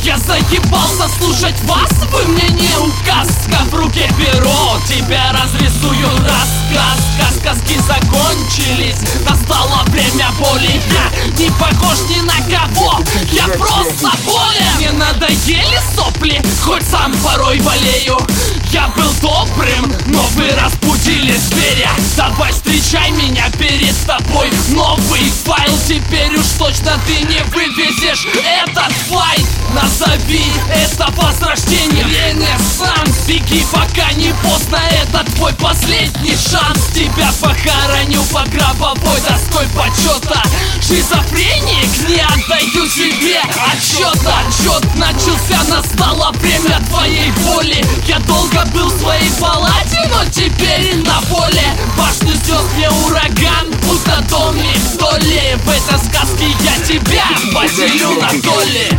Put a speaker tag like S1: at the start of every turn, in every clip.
S1: Я заебался слушать вас, вы мне не указка. В руке перо, тебя разрисую рассказ. Сказки закончились, настало время боли. Я не похож ни на кого, я просто болен. Мне надоели сопли, хоть сам порой болею. Я был добрым, но вы разбудили зверя. Давай встречай меня перед тобой. Новый файл, теперь уж точно ты не вывезешь этот файл. Назови это возрождение, ренессанс. Беги, пока не поздно, это твой последний шанс. Тебя похороню под гробовой доской почета. Шизофреник, не отдаю себе отчета. Отчет начался, настало время твоей воли. Я долго был в своей палате, но теперь на воле. Башню снес мне ураган, будто домик в доле. В этой сказке я тебя поделю на доли.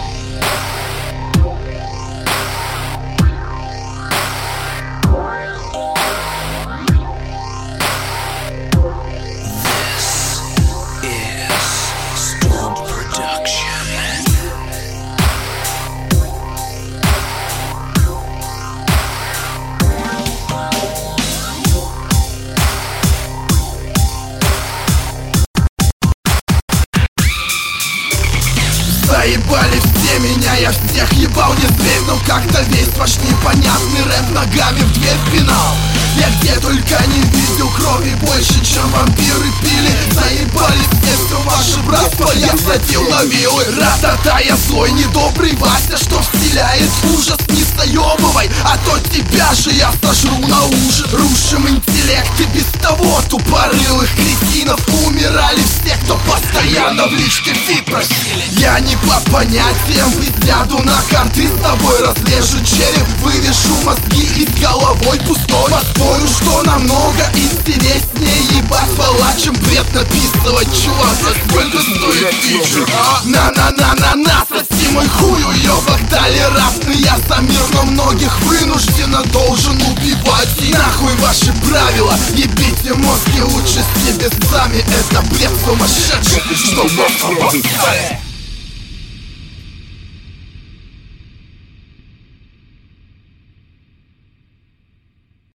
S2: Заебали все меня, я всех ебал, не зверь, но как-то весь ваш непонятный рэп ногами в дверь пинал. Я где только не видел крови больше, чем вампиры пили. Заебали все ваше братство, я садил на вилы. Ра-та-та, я злой, недобрый Вася, что вселяет ужас. Не заебывай, а то тебя же я сожру на ужин. Рушим интеллект и без того тупорылых кретинов. Умирали все, кто постоянно в личке фит просили. Я не по понятиям, взгляду на карты с тобой разрежу череп, вывешу мозги и с головой пустой. Поспорю, что намного интереснее ебать фала, чем бред написывать. Чувак, за сколько стоит фичер? На-на-на-на-на, соси мой хуй, уёбок, толерантный я за мир, но многих вынужденно должен убивать. И нахуй ваши правила, ебите мозги лучше себе сами. Это бред сумасшедший, что вы